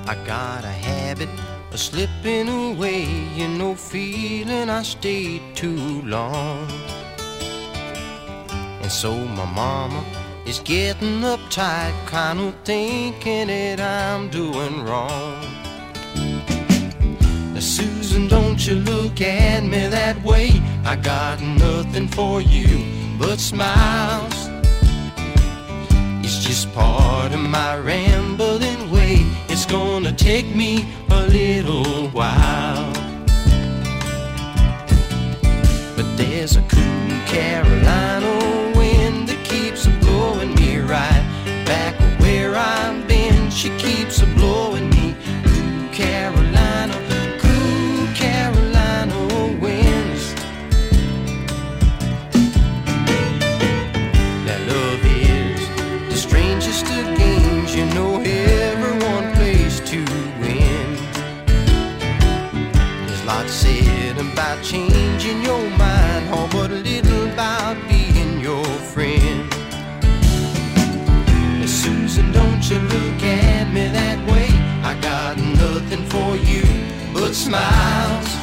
I got a habit of slipping away, you know, feeling I stayed too long. And so my mama is getting uptight, kind of thinking that I'm doing wrong. Now, Susan, don't you look at me that way. I got nothing for you but smiles. It's just part of my rambling way. It's gonna take me a little while. But there's a cool Carolina wind that keeps blowing me right back where I've been. She keeps blowing me. Cool Carolina winds. That love is the strangest of games, you know, everyone plays to win. There's lots said about changing your mind, oh, but little about being your friend. Now, Susan, don't you look at me that way. I got nothing for you but smiles.